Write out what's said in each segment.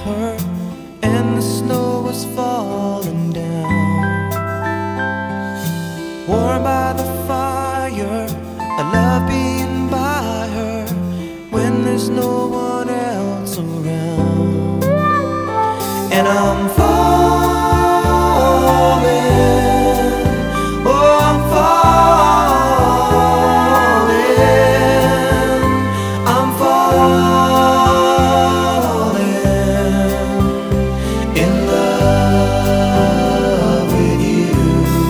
her, and the snow was falling down. Warm by the fire, I love being by her when there's no one else around. And I'm falling, oh I'm falling, I'm falling in love with you.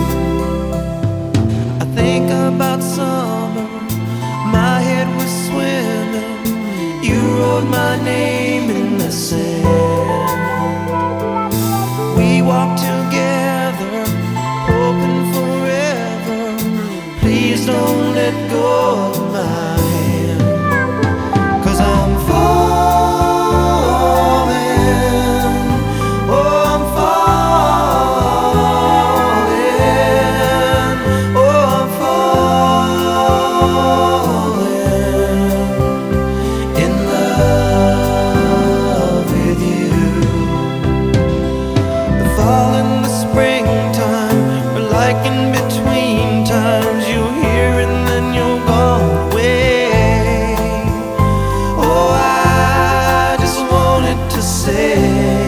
I think about summer, my head was swimming, you wrote my name in the sand. We walked together, hoping forever. Please don't let go of my hand, 'cause I'm falling, oh I'm falling, oh I'm falling in love with you. The fall and the springtime are like in between times. You're here and then you're gone away. Oh, I just wanted to say